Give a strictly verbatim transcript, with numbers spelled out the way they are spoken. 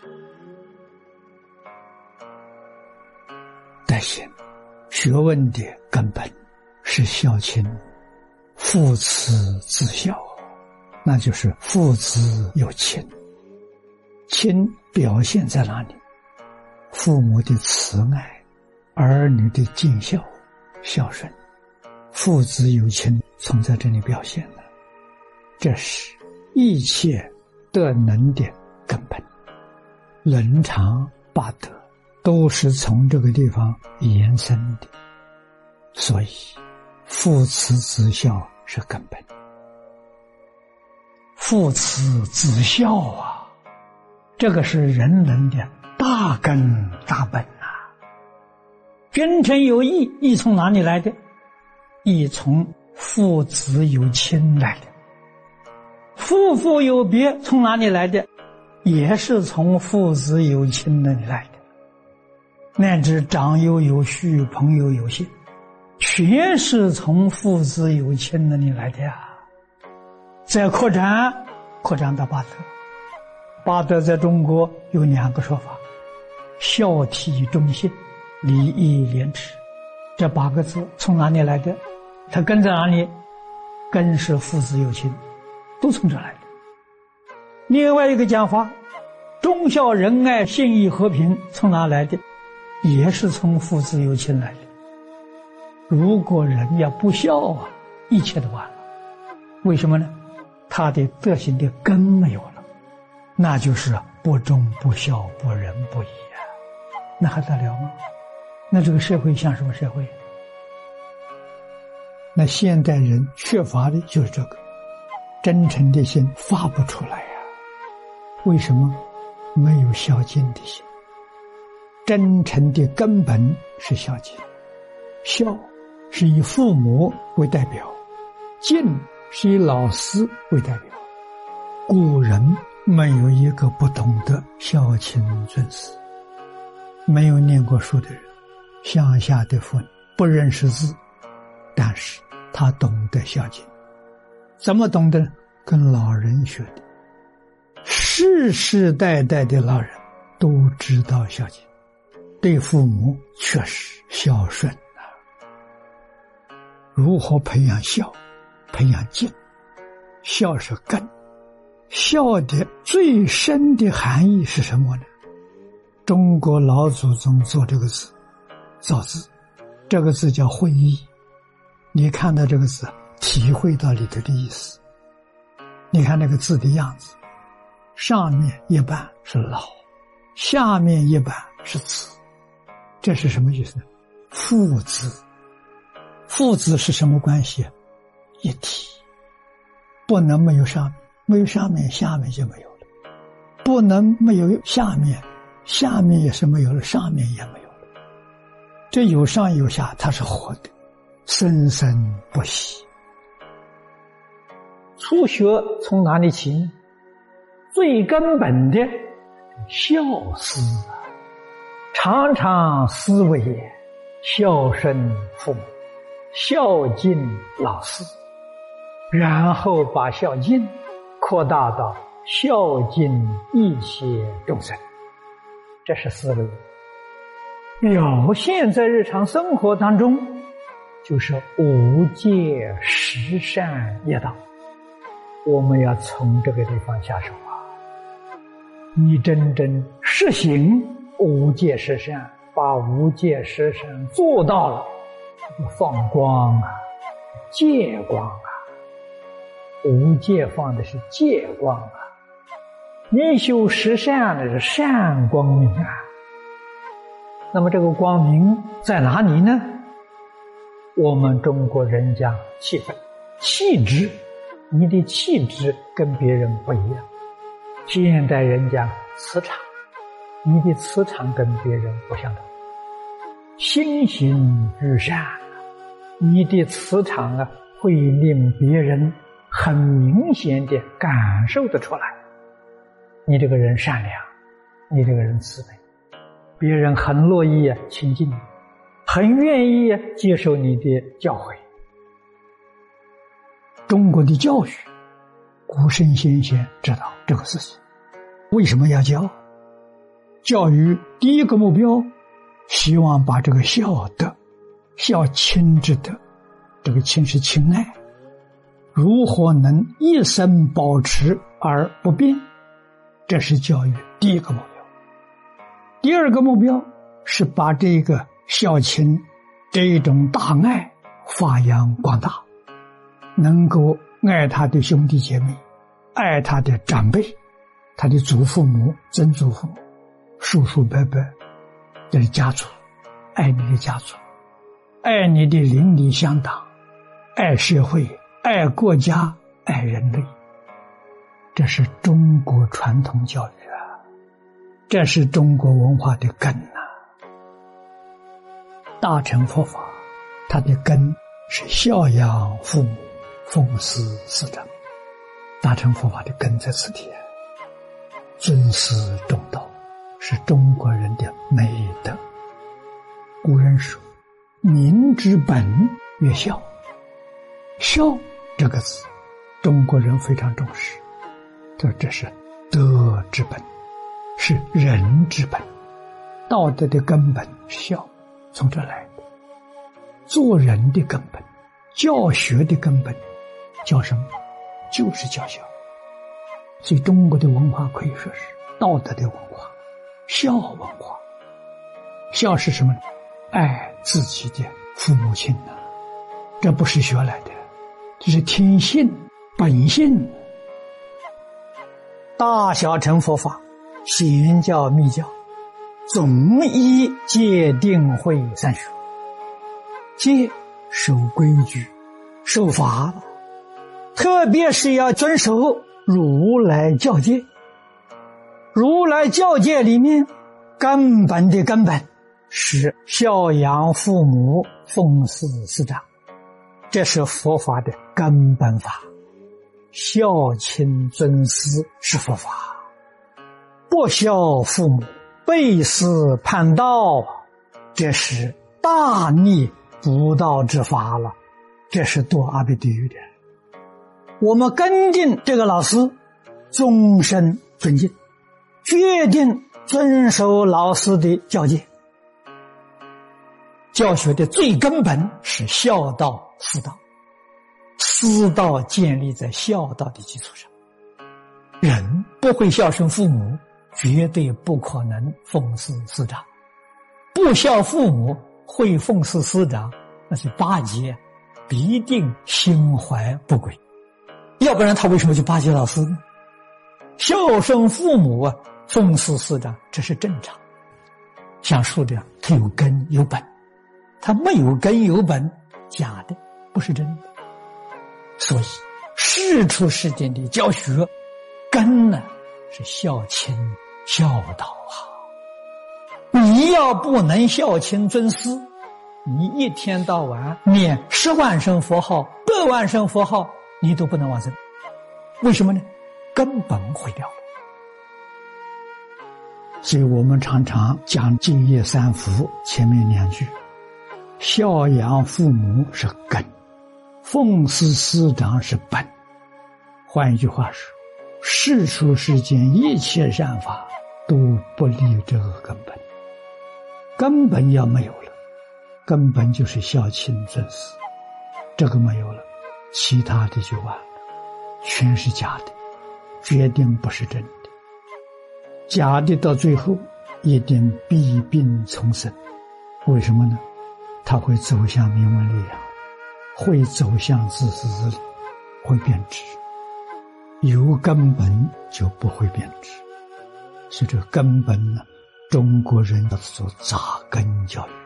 但是学问的根本是孝亲，父慈子孝，那就是父子有亲。亲表现在哪里？父母的慈爱，儿女的尽孝孝顺，父子有亲从在这里表现了。这是一切德能的根本，伦常八德都是从这个地方延伸的，所以父慈子孝是根本。父慈子孝啊，这个是人伦的大根大本啊。君臣有义，义从哪里来的？义从父子有亲来的。夫妇有别从哪里来的？也是从父子有亲那里来的。乃至长幼有序，朋友有信，全是从父子有亲那里来的呀。再扩展，扩展到八德。八德在中国有两个说法：孝悌忠信、礼义廉耻。这八个字从哪里来的？它根在哪里？根是父子有亲，都从这来的。另外一个讲法，忠孝仁爱信义和平从哪来的？也是从父子有亲来的。如果人要不孝啊，一切都完了。为什么呢？他的德行的根没有了，那就是不忠不孝不仁不义啊，那还得了吗？那这个社会像什么社会？那现代人缺乏的就是这个真诚的心发不出来啊。为什么？没有孝敬的心。真诚的根本是孝敬，孝是以父母为代表，敬是以老师为代表。古人没有一个不懂得孝亲尊师。没有念过书的人，乡下的妇女不认识字，但是他懂得孝敬。怎么懂得？跟老人学的。世世代代的老人都知道孝敬，对父母确实孝顺啊。如何培养孝？培养敬。孝是根。孝的最深的含义是什么呢？中国老祖宗做这个字，造字，这个字叫会意。你看到这个字，体会到里头的意思。你看那个字的样子，上面一半是老，下面一半是子，这是什么意思呢？父子。父子是什么关系？一体，不能没有上面，没有上面下面就没有了，不能没有下面，下面也是没有了，上面也没有了。这有上有下，它是活的，生生不息。初学从哪里起呢？最根本的孝思，常常思维孝顺父母，孝敬老师，然后把孝敬扩大到孝敬一切众生，这是思维。表现在日常生活当中，就是无戒十善业道。我们要从这个地方下手啊！你真正实行无戒十善，把无戒十善做到了，放光啊，戒光啊。无戒放的是戒光啊，你修十善的是善光明啊。那么这个光明在哪里呢？我们中国人讲气氛，气质，你的气质跟别人不一样。现代人讲磁场，你的磁场跟别人不相同。心行俱善，你的磁场啊，会令别人很明显地感受得出来，你这个人善良，你这个人慈悲，别人很乐意亲近你，很愿意接受你的教诲。中国的教育，古圣先贤知道这个事情，为什么要教？ 教育第一个目标，希望把这个孝德、孝亲之德，这个亲是亲爱，如何能一生保持而不变，这是教育第一个目标。第二个目标是把这个孝亲这种大爱发扬光大，能够爱他的兄弟姐妹，爱他的长辈，他的祖父母、曾祖父母、叔叔伯伯，这是家族，爱你的家族，爱你的邻里乡党，爱社会，爱国家，爱人类。这是中国传统教育啊，这是中国文化的根啊。大乘佛法它的根是孝养父母，奉事师长。大乘佛法的根在此地，尊师重道是中国人的美德。古人说民之本曰孝，孝这个字中国人非常重视，这这是德之本，是人之本，道德的根本是孝，从这来的。做人的根本，教学的根本叫什么？就是教孝。所以中国的文化可以说是道德的文化，孝文化。孝是什么？爱自己的父母亲啊，这不是学来的，这是天性本性。大小乘佛法，显教密教，总依戒定慧三学。戒守规矩，守法了，特别是要遵守如来教戒。如来教戒里面根本的根本是孝养父母，奉事师长，这是佛法的根本法。孝亲尊师是佛法，不孝父母，背师叛道，这是大逆不道之法了，这是堕阿鼻地狱的。我们跟定这个老师，终身尊敬，决定遵守老师的教诫。教学的最根本是孝道师道，师道建立在孝道的基础上。人不会孝顺父母，绝对不可能奉事师长。不孝父母会奉事师长，那是巴结，必定心怀不轨。要不然他为什么去巴结老师呢？孝顺父母啊，奉事师长，这是正常。像说的他有根有本，他没有根有本，假的，不是真的。所以世出世间的教学根呢是孝亲孝道啊。你要不能孝亲尊师，你一天到晚念十万声佛号、百万声佛号，你都不能往生。为什么呢？根本毁掉了。所以我们常常讲净业三福前面两句，孝养父母是根，奉事师长是本。换一句话说，世出世间一切善法都不离这个根本。根本要没有了，根本就是孝亲尊师，这个没有了，其他的就完了，全是假的，决定不是真的。假的到最后一定弊病丛生。为什么呢？它会走向名闻利养，会走向自私自利，会变质。有根本就不会变质。所以这个根本呢，中国人要做扎根教育。